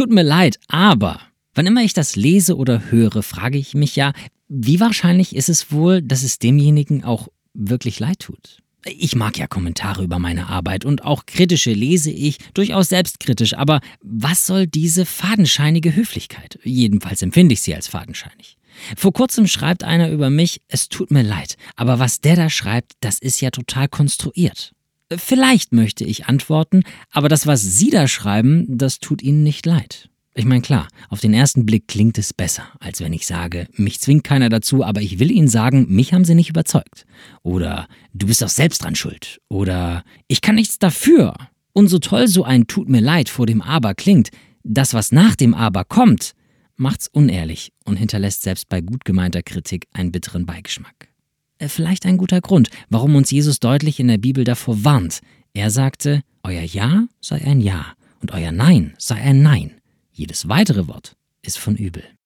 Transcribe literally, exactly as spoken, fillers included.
tut mir leid, aber wann immer ich das lese oder höre, frage ich mich ja, wie wahrscheinlich ist es wohl, dass es demjenigen auch wirklich leid tut? Ich mag ja Kommentare über meine Arbeit und auch kritische lese ich, durchaus selbstkritisch, aber was soll diese fadenscheinige Höflichkeit? Jedenfalls empfinde ich sie als fadenscheinig. Vor kurzem schreibt einer über mich, es tut mir leid, aber was der da schreibt, das ist ja total konstruiert. Vielleicht möchte ich antworten, aber das, was Sie da schreiben, das tut Ihnen nicht leid. Ich meine, klar, auf den ersten Blick klingt es besser, als wenn ich sage, mich zwingt keiner dazu, aber ich will Ihnen sagen, mich haben Sie nicht überzeugt. Oder du bist doch selbst dran schuld. Oder ich kann nichts dafür. Und so toll so ein Tut mir leid vor dem Aber klingt, das, was nach dem Aber kommt, macht's unehrlich und hinterlässt selbst bei gut gemeinter Kritik einen bitteren Beigeschmack. Vielleicht ein guter Grund, warum uns Jesus deutlich in der Bibel davor warnt. Er sagte, euer Ja sei ein Ja und euer Nein sei ein Nein. Jedes weitere Wort ist von übel.